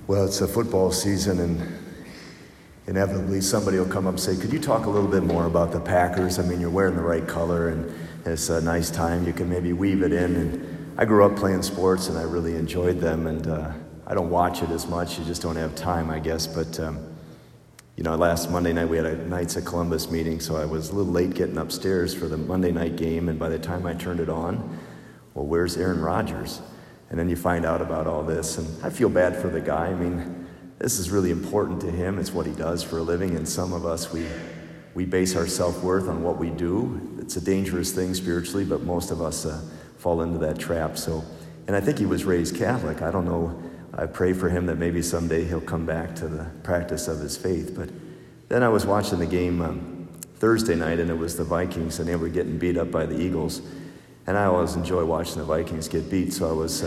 Well, it's a football season, and inevitably somebody will come up and say, could you talk a little bit more about the Packers? I mean, you're wearing the right color, and it's a nice time. You can maybe weave it in. And I grew up playing sports, and I really enjoyed them, and I don't watch it as much. You just don't have time, I guess. But, last Monday night we had a Knights of Columbus meeting, so I was a little late getting upstairs for the Monday night game, and by the time I turned it on, well, where's Aaron Rodgers? And then you find out about all this, and I feel bad for the guy. I mean, this is really important to him. It's what he does for a living, and some of us, we base our self-worth on what we do. It's a dangerous thing spiritually, but most of us fall into that trap. And I think he was raised Catholic. I don't know. I pray for him that maybe someday he'll come back to the practice of his faith. But then I was watching the game Thursday night, and it was the Vikings, and they were getting beat up by the Eagles. And I always enjoy watching the Vikings get beat, so I was,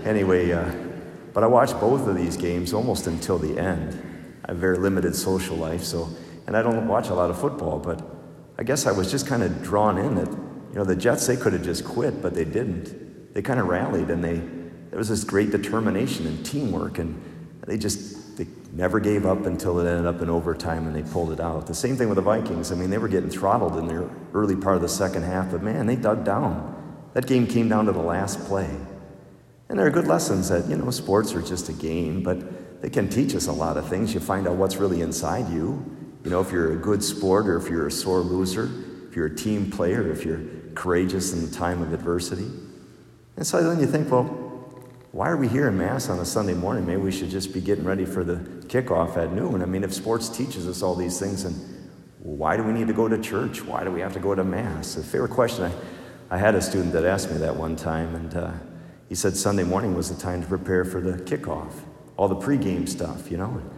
but I watched both of these games almost until the end. I have a very limited social life, and I don't watch a lot of football, but I guess I was just kind of drawn in that, the Jets, they could have just quit, but they didn't. They kind of rallied, and there was this great determination and teamwork, and they never gave up until it ended up in overtime, and they pulled it out. The same thing with the Vikings. I mean, they were getting throttled in their early part of the second half, but man, they dug down. That game came down to the last play. And there are good lessons that, sports are just a game, but they can teach us a lot of things. You find out what's really inside you. If you're a good sport, or if you're a sore loser, if you're a team player, if you're courageous in the time of adversity. And so then you think, well, why are we here in Mass on a Sunday morning? Maybe we should just be getting ready for the kickoff at noon. I mean, if sports teaches us all these things, then why do we need to go to church? Why do we have to go to Mass? A favorite question. I had a student that asked me that one time, and he said Sunday morning was the time to prepare for the kickoff, all the pregame stuff,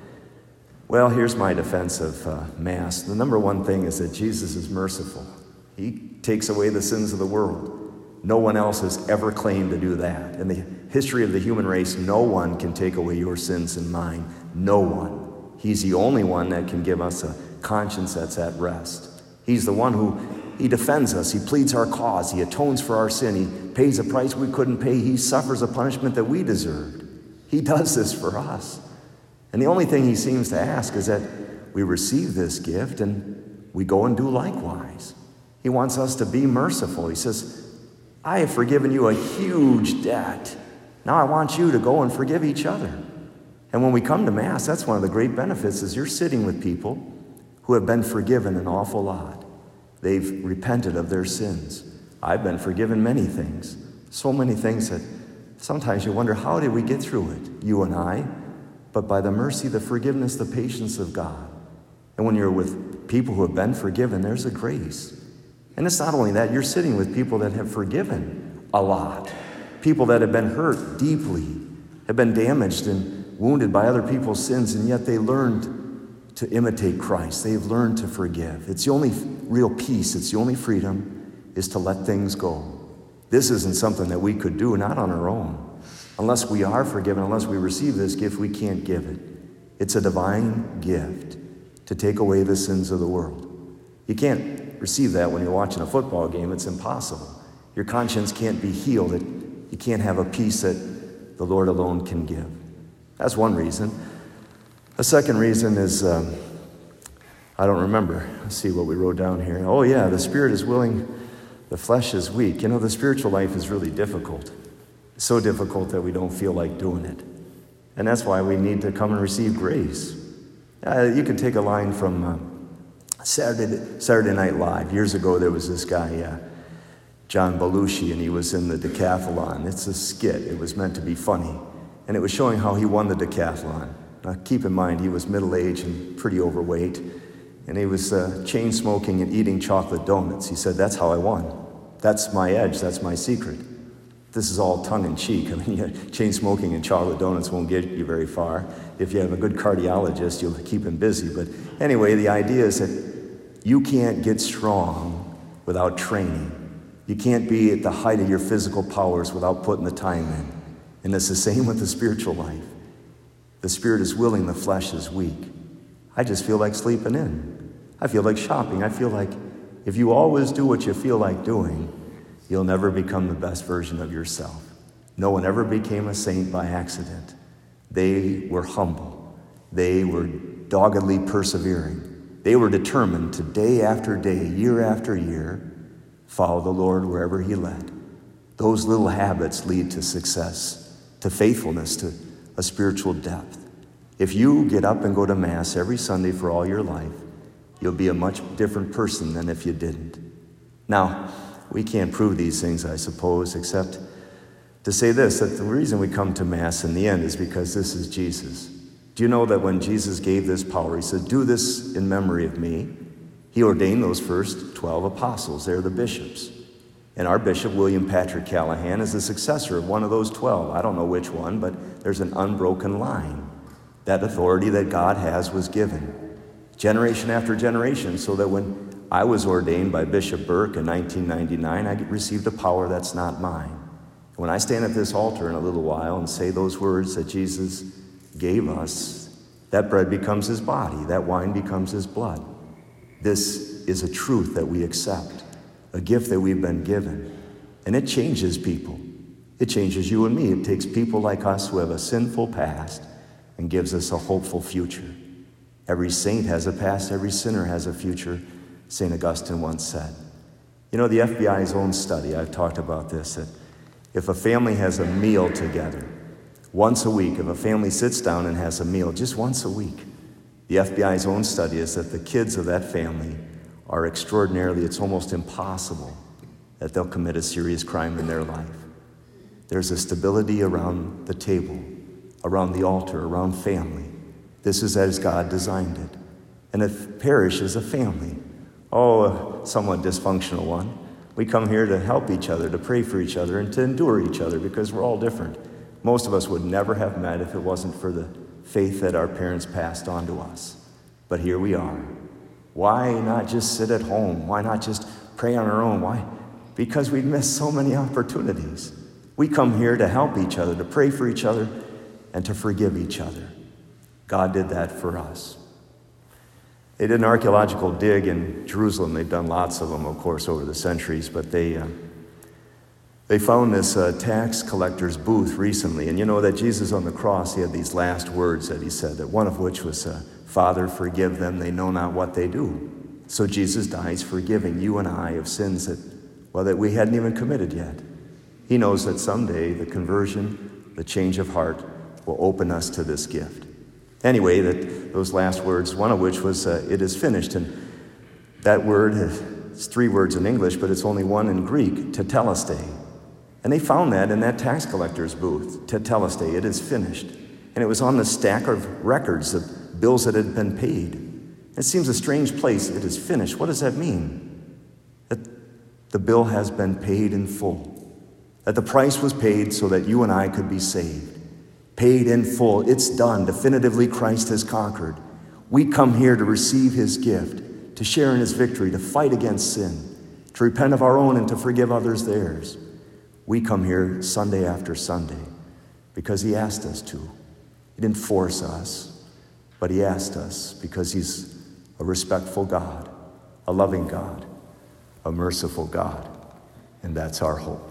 Well, here's my defense of Mass. The number one thing is that Jesus is merciful. He takes away the sins of the world. No one else has ever claimed to do that. In the history of the human race, no one can take away your sins and mine. No one. He's the only one that can give us a conscience that's at rest. He's the one who He defends us. He pleads our cause. He atones for our sin. He pays a price we couldn't pay. He suffers a punishment that we deserved. He does this for us. And the only thing he seems to ask is that we receive this gift and we go and do likewise. He wants us to be merciful. He says, I have forgiven you a huge debt. Now I want you to go and forgive each other. And when we come to Mass, that's one of the great benefits, is you're sitting with people who have been forgiven an awful lot. They've repented of their sins. I've been forgiven many things, so many things that sometimes you wonder, how did we get through it, you and I? But by the mercy, the forgiveness, the patience of God. And when you're with people who have been forgiven, there's a grace. And it's not only that, you're sitting with people that have forgiven a lot. People that have been hurt deeply, have been damaged and wounded by other people's sins, and yet they learned to imitate Christ. They've learned to forgive. It's the only real peace, it's the only freedom, is to let things go. This isn't something that we could do, not on our own. Unless we are forgiven, unless we receive this gift, we can't give it. It's a divine gift to take away the sins of the world. You can't receive that when you're watching a football game. It's impossible. Your conscience can't be healed. You can't have a peace that the Lord alone can give. That's one reason. A second reason is, I don't remember. Let's see what we wrote down here. Oh yeah, the spirit is willing, the flesh is weak. The spiritual life is really difficult. It's so difficult that we don't feel like doing it. And that's why we need to come and receive grace. You can take a line from Saturday Night Live. Years ago, there was this guy, John Belushi, and he was in the decathlon. It's a skit. It was meant to be funny. And it was showing how he won the decathlon. Now, keep in mind, he was middle-aged and pretty overweight, and he was chain smoking and eating chocolate donuts. He said, that's how I won. That's my edge. That's my secret. This is all tongue-in-cheek. I mean, chain smoking and chocolate donuts won't get you very far. If you have a good cardiologist, you'll keep him busy. But anyway, the idea is that you can't get strong without training. You can't be at the height of your physical powers without putting the time in. And it's the same with the spiritual life. The spirit is willing, the flesh is weak. I just feel like sleeping in. I feel like shopping. I feel like if you always do what you feel like doing, you'll never become the best version of yourself. No one ever became a saint by accident. They were humble. They were doggedly persevering. They were determined to day after day, year after year, follow the Lord wherever he led. Those little habits lead to success, to faithfulness, to a spiritual depth. If you get up and go to Mass every Sunday for all your life, you'll be a much different person than if you didn't. Now, we can't prove these things, I suppose, except to say this, that the reason we come to Mass in the end is because this is Jesus. Do you know that when Jesus gave this power, he said, "Do this in memory of me"? He ordained those first 12 apostles. They're the bishops. And our bishop, William Patrick Callahan, is the successor of one of those 12. I don't know which one, but there's an unbroken line. That authority that God has was given generation after generation, so that when I was ordained by Bishop Burke in 1999, I received a power that's not mine. When I stand at this altar in a little while and say those words that Jesus gave us, that bread becomes his body, that wine becomes his blood. This is a truth that we accept, a gift that we've been given, and it changes people. It changes you and me. It takes people like us who have a sinful past and gives us a hopeful future. Every saint has a past, every sinner has a future, St. Augustine once said. You know, the FBI's own study, I've talked about this, that if a family has a meal together, once a week, if a family sits down and has a meal just once a week, the FBI's own study is that the kids of that family are extraordinarily, it's almost impossible that they'll commit a serious crime in their life. There's a stability around the table, around the altar, around family. This is as God designed it. And a parish is a family. Oh, a somewhat dysfunctional one. We come here to help each other, to pray for each other, and to endure each other because we're all different. Most of us would never have met if it wasn't for the faith that our parents passed on to us. But here we are. Why not just sit at home? Why not just pray on our own? Why? Because we've missed so many opportunities. We come here to help each other, to pray for each other, and to forgive each other. God did that for us. They did an archaeological dig in Jerusalem. They've done lots of them, of course, over the centuries, but they found this tax collector's booth recently. And you know that Jesus on the cross, he had these last words that he said, that one of which was, "Father, forgive them, they know not what they do." So Jesus dies forgiving you and I of sins that we hadn't even committed yet. He knows that someday the conversion, the change of heart, will open us to this gift. Anyway, those last words, one of which was, "It is finished." And that word, it's 3 words in English, but it's only one in Greek, tetelestai. And they found that in that tax collector's booth, tetelestai, it is finished. And it was on the stack of records of bills that had been paid. It seems a strange place, it is finished. What does that mean? That the bill has been paid in full. That the price was paid so that you and I could be saved. Paid in full. It's done. Definitively, Christ has conquered. We come here to receive his gift, to share in his victory, to fight against sin, to repent of our own and to forgive others theirs. We come here Sunday after Sunday because he asked us to. He didn't force us, but he asked us because he's a respectful God, a loving God, a merciful God, and that's our hope.